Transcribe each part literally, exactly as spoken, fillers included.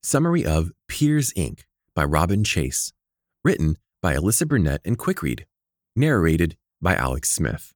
Summary of Peers, Incorporated by Robin Chase. Written by Alyssa Burnett and Quickread. Narrated by Alex Smith.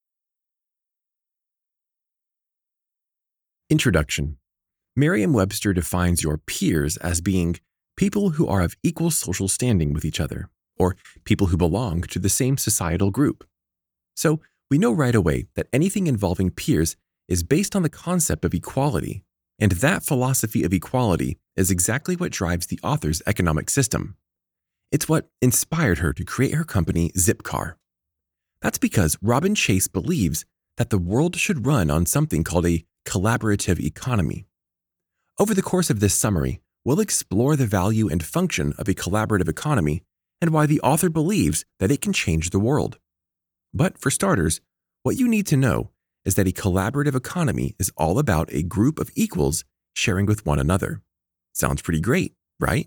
Introduction. Merriam-Webster defines your peers as being people who are of equal social standing with each other, or people who belong to the same societal group. So, we know right away that anything involving peers is based on the concept of equality, and that philosophy of equality is exactly what drives the author's economic system. It's what inspired her to create her company Zipcar. That's because Robin Chase believes that the world should run on something called a collaborative economy. Over the course of this summary, we'll explore the value and function of a collaborative economy and why the author believes that it can change the world. But for starters, what you need to know is that a collaborative economy is all about a group of equals sharing with one another. Sounds pretty great, right?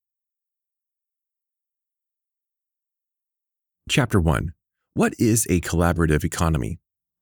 Chapter one. What is a collaborative economy?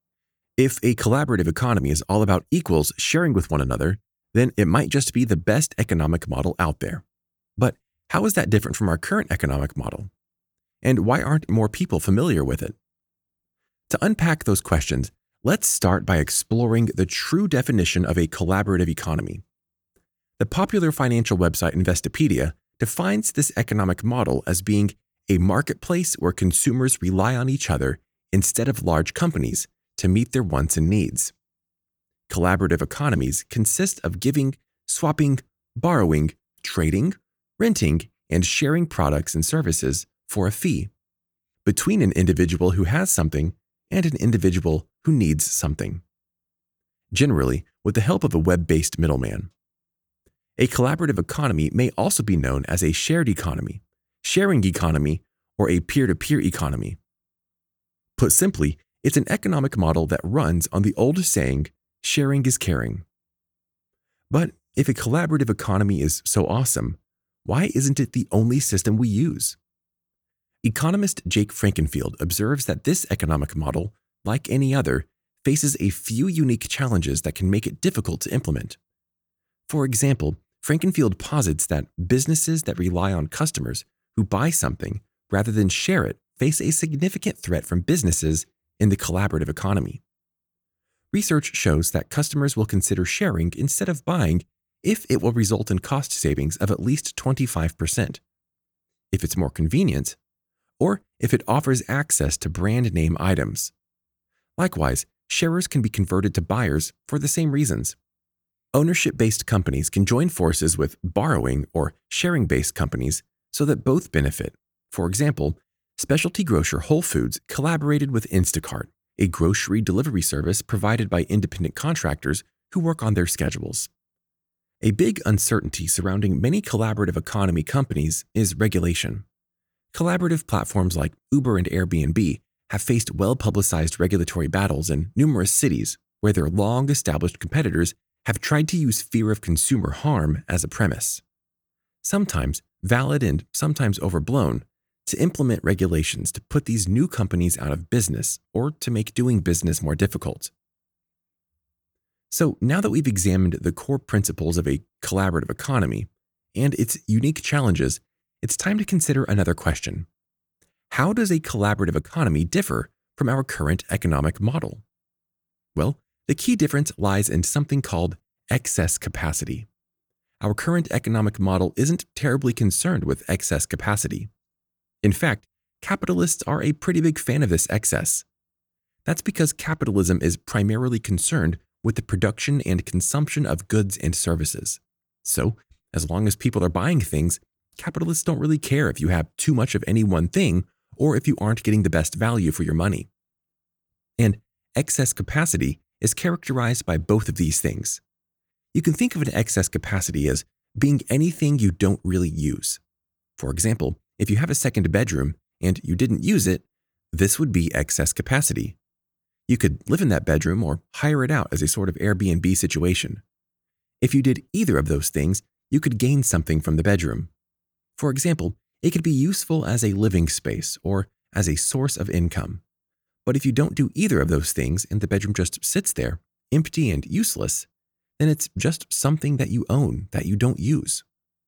If a collaborative economy is all about equals sharing with one another, then it might just be the best economic model out there. But how is that different from our current economic model? And why aren't more people familiar with it? To unpack those questions, let's start by exploring the true definition of a collaborative economy. The popular financial website Investopedia defines this economic model as being a marketplace where consumers rely on each other instead of large companies to meet their wants and needs. Collaborative economies consist of giving, swapping, borrowing, trading, renting, and sharing products and services for a fee between an individual who has something and an individual who needs something, generally with the help of a web-based middleman. A collaborative economy may also be known as a shared economy, sharing economy, or a peer-to-peer economy. Put simply, it's an economic model that runs on the old saying, sharing is caring. But if a collaborative economy is so awesome, why isn't it the only system we use? Economist Jake Frankenfield observes that this economic model, like any other, faces a few unique challenges that can make it difficult to implement. For example, Frankenfield posits that businesses that rely on customers who buy something rather than share it face a significant threat from businesses in the collaborative economy. Research shows that customers will consider sharing instead of buying if it will result in cost savings of at least twenty-five percent, if it's more convenient, or if it offers access to brand name items. Likewise, sharers can be converted to buyers for the same reasons. Ownership-based companies can join forces with borrowing or sharing-based companies so that both benefit. For example, specialty grocer Whole Foods collaborated with Instacart, a grocery delivery service provided by independent contractors who work on their schedules. A big uncertainty surrounding many collaborative economy companies is regulation. Collaborative platforms like Uber and Airbnb have faced well-publicized regulatory battles in numerous cities where their long-established competitors have tried to use fear of consumer harm as a premise. Sometimes valid and sometimes overblown, to implement regulations to put these new companies out of business or to make doing business more difficult. So now that we've examined the core principles of a collaborative economy and its unique challenges, it's time to consider another question. How does a collaborative economy differ from our current economic model? Well, the key difference lies in something called excess capacity. Our current economic model isn't terribly concerned with excess capacity. In fact, capitalists are a pretty big fan of this excess. That's because capitalism is primarily concerned with the production and consumption of goods and services. So, as long as people are buying things, capitalists don't really care if you have too much of any one thing or if you aren't getting the best value for your money. And excess capacity is characterized by both of these things. You can think of an excess capacity as being anything you don't really use. For example, if you have a second bedroom and you didn't use it, this would be excess capacity. You could live in that bedroom or hire it out as a sort of Airbnb situation. If you did either of those things, you could gain something from the bedroom. For example, it could be useful as a living space or as a source of income. But if you don't do either of those things and the bedroom just sits there, empty and useless, then it's just something that you own that you don't use.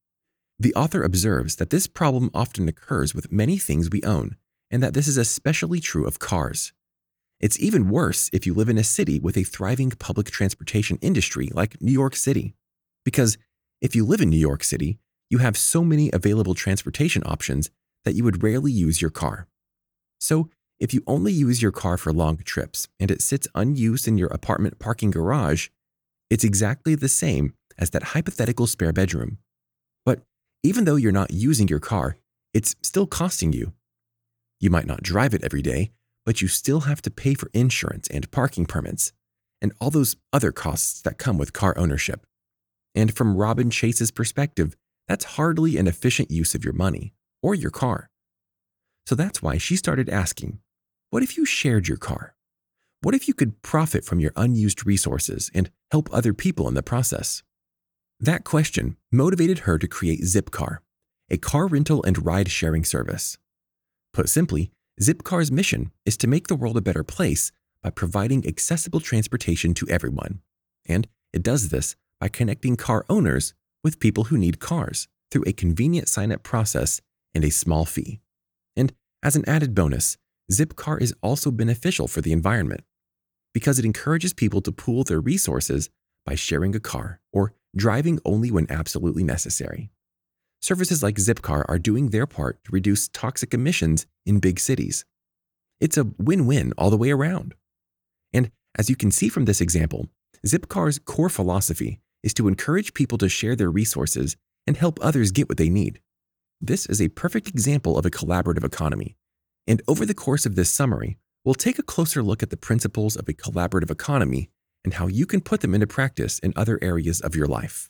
The author observes that this problem often occurs with many things we own, and that this is especially true of cars. It's even worse if you live in a city with a thriving public transportation industry like New York City. Because if you live in New York City, you have so many available transportation options that you would rarely use your car. So, if you only use your car for long trips and it sits unused in your apartment parking garage, it's exactly the same as that hypothetical spare bedroom. But even though you're not using your car, it's still costing you. You might not drive it every day, but you still have to pay for insurance and parking permits, and all those other costs that come with car ownership. And from Robin Chase's perspective, that's hardly an efficient use of your money or your car. So that's why she started asking, what if you shared your car? What if you could profit from your unused resources and help other people in the process? That question motivated her to create Zipcar, a car rental and ride-sharing service. Put simply, Zipcar's mission is to make the world a better place by providing accessible transportation to everyone. And it does this by connecting car owners with people who need cars through a convenient sign-up process and a small fee. And as an added bonus, Zipcar is also beneficial for the environment because it encourages people to pool their resources by sharing a car or driving only when absolutely necessary. Services like Zipcar are doing their part to reduce toxic emissions in big cities. It's a win-win all the way around. And as you can see from this example, Zipcar's core philosophy is to encourage people to share their resources and help others get what they need. This is a perfect example of a collaborative economy. And over the course of this summary, we'll take a closer look at the principles of a collaborative economy and how you can put them into practice in other areas of your life.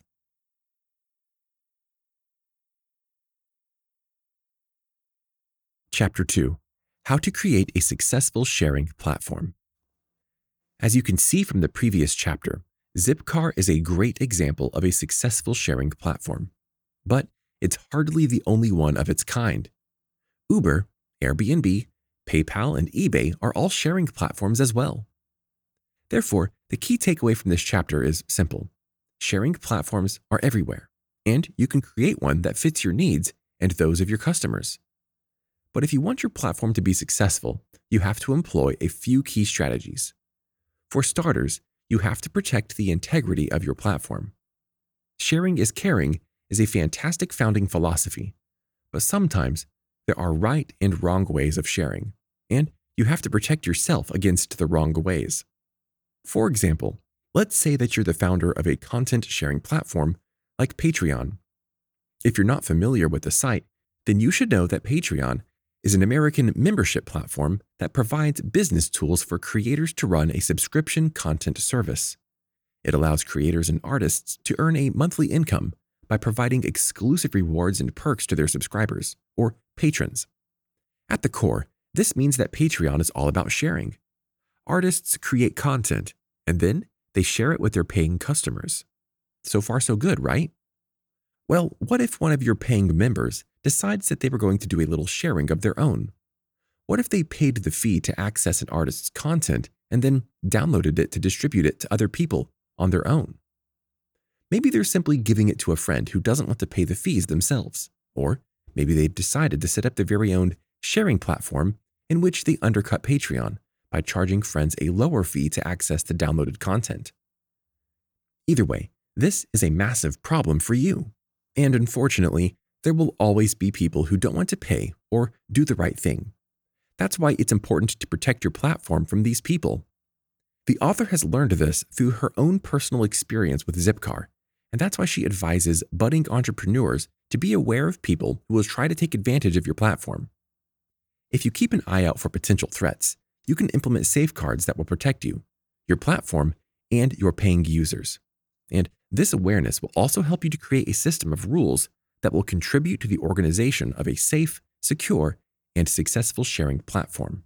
Chapter two. How to create a successful sharing platform. As you can see from the previous chapter, Zipcar is a great example of a successful sharing platform. But it's hardly the only one of its kind. Uber, Airbnb, PayPal, and eBay are all sharing platforms as well. Therefore, the key takeaway from this chapter is simple. Sharing platforms are everywhere, and you can create one that fits your needs and those of your customers. But if you want your platform to be successful, you have to employ a few key strategies. For starters, you have to protect the integrity of your platform. Sharing is caring is a fantastic founding philosophy, but sometimes there are right and wrong ways of sharing, and you have to protect yourself against the wrong ways. For example, let's say that you're the founder of a content sharing platform like Patreon. If you're not familiar with the site, then you should know that Patreon is an American membership platform that provides business tools for creators to run a subscription content service. It allows creators and artists to earn a monthly income by providing exclusive rewards and perks to their subscribers, or patrons. At the core, this means that Patreon is all about sharing. Artists create content, and then they share it with their paying customers. So far, so good, right? Well, what if one of your paying members decides that they were going to do a little sharing of their own? What if they paid the fee to access an artist's content and then downloaded it to distribute it to other people on their own? Maybe they're simply giving it to a friend who doesn't want to pay the fees themselves, or maybe they've decided to set up their very own sharing platform in which they undercut Patreon by charging friends a lower fee to access the downloaded content. Either way, this is a massive problem for you. And unfortunately, there will always be people who don't want to pay or do the right thing. That's why it's important to protect your platform from these people. The author has learned this through her own personal experience with Zipcar, and that's why she advises budding entrepreneurs to be aware of people who will try to take advantage of your platform. If you keep an eye out for potential threats, you can implement safeguards that will protect you, your platform, and your paying users. And this awareness will also help you to create a system of rules that will contribute to the organization of a safe, secure, and successful sharing platform.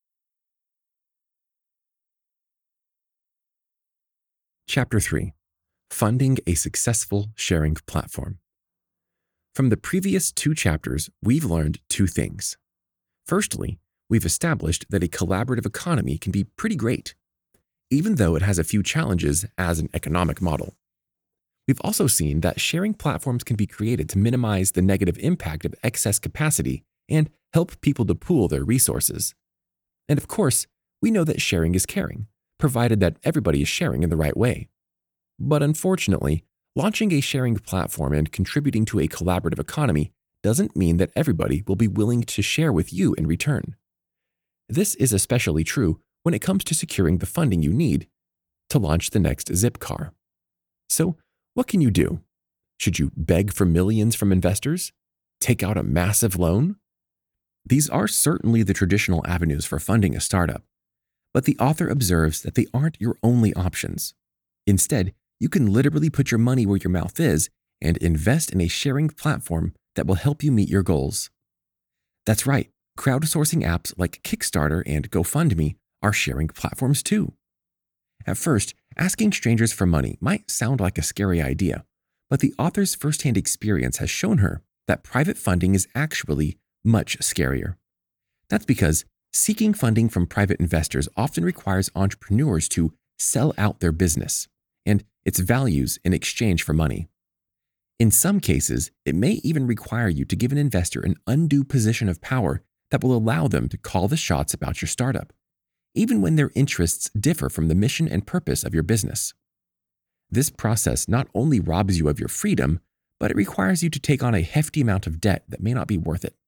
Chapter three. Funding a Successful Sharing Platform. From the previous two chapters, we've learned two things. Firstly, we've established that a collaborative economy can be pretty great, even though it has a few challenges as an economic model. We've also seen that sharing platforms can be created to minimize the negative impact of excess capacity and help people to pool their resources. And of course, we know that sharing is caring, provided that everybody is sharing in the right way. But unfortunately, launching a sharing platform and contributing to a collaborative economy doesn't mean that everybody will be willing to share with you in return. This is especially true when it comes to securing the funding you need to launch the next Zipcar. So, what can you do? Should you beg for millions from investors? Take out a massive loan? These are certainly the traditional avenues for funding a startup, but the author observes that they aren't your only options. Instead, you can literally put your money where your mouth is and invest in a sharing platform that will help you meet your goals. That's right, crowdsourcing apps like Kickstarter and GoFundMe are sharing platforms too. At first, asking strangers for money might sound like a scary idea, but the author's firsthand experience has shown her that private funding is actually much scarier. That's because seeking funding from private investors often requires entrepreneurs to sell out their business and its values in exchange for money. In some cases, it may even require you to give an investor an undue position of power that will allow them to call the shots about your startup, even when their interests differ from the mission and purpose of your business. This process not only robs you of your freedom, but it requires you to take on a hefty amount of debt that may not be worth it.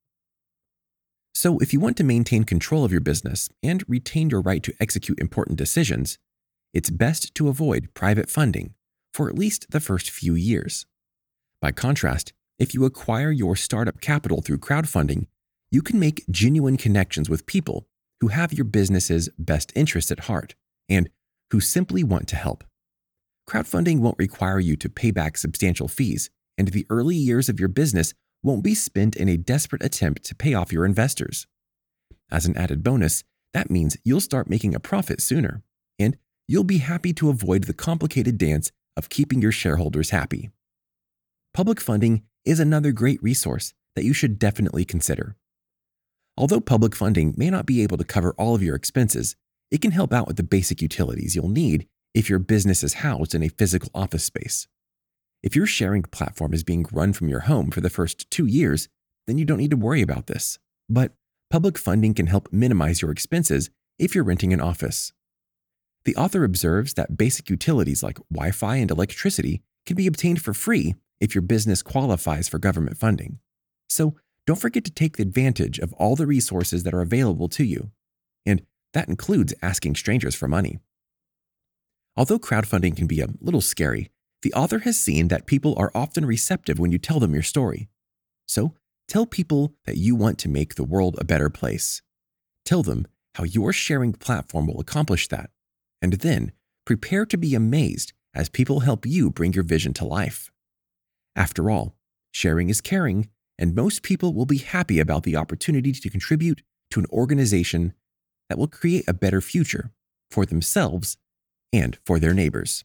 So if you want to maintain control of your business and retain your right to execute important decisions, it's best to avoid private funding for at least the first few years. By contrast, if you acquire your startup capital through crowdfunding, you can make genuine connections with people who have your business's best interests at heart and who simply want to help. Crowdfunding won't require you to pay back substantial fees, and the early years of your business won't be spent in a desperate attempt to pay off your investors. As an added bonus, that means you'll start making a profit sooner, and you'll be happy to avoid the complicated dance of keeping your shareholders happy. Public funding is another great resource that you should definitely consider. Although public funding may not be able to cover all of your expenses, it can help out with the basic utilities you'll need if your business is housed in a physical office space. If your sharing platform is being run from your home for the first two years, then you don't need to worry about this. But public funding can help minimize your expenses if you're renting an office. The author observes that basic utilities like Wi-Fi and electricity can be obtained for free if your business qualifies for government funding. So don't forget to take advantage of all the resources that are available to you. And that includes asking strangers for money. Although crowdfunding can be a little scary, the author has seen that people are often receptive when you tell them your story. So tell people that you want to make the world a better place. Tell them how your sharing platform will accomplish that. And then prepare to be amazed as people help you bring your vision to life. After all, sharing is caring, and most people will be happy about the opportunity to contribute to an organization that will create a better future for themselves and for their neighbors.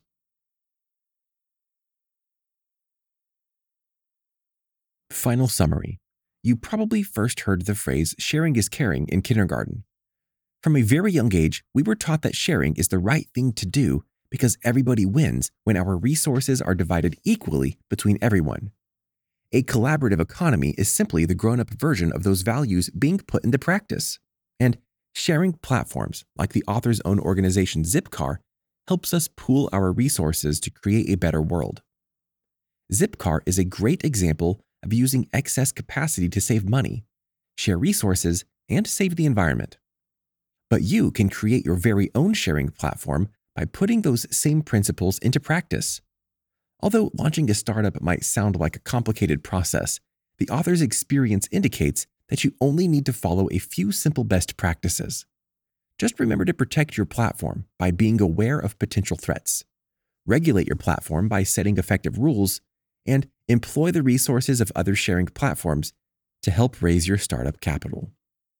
Final summary. You probably first heard the phrase sharing is caring in kindergarten. From a very young age, we were taught that sharing is the right thing to do because everybody wins when our resources are divided equally between everyone. A collaborative economy is simply the grown-up version of those values being put into practice. And sharing platforms, like the author's own organization Zipcar, helps us pool our resources to create a better world. Zipcar is a great example of using excess capacity to save money, share resources, and save the environment. But you can create your very own sharing platform by putting those same principles into practice. Although launching a startup might sound like a complicated process, the author's experience indicates that you only need to follow a few simple best practices. Just remember to protect your platform by being aware of potential threats, regulate your platform by setting effective rules, and employ the resources of other sharing platforms to help raise your startup capital.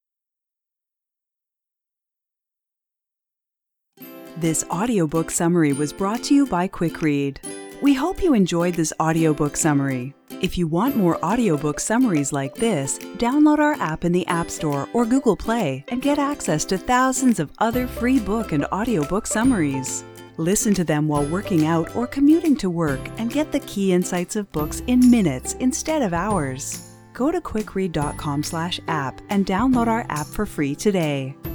This audiobook summary was brought to you by Quick Read. We hope you enjoyed this audiobook summary. If you want more audiobook summaries like this, download our app in the App Store or Google Play and get access to thousands of other free book and audiobook summaries. Listen to them while working out or commuting to work and get the key insights of books in minutes instead of hours. Go to quick read dot com slash app and download our app for free today.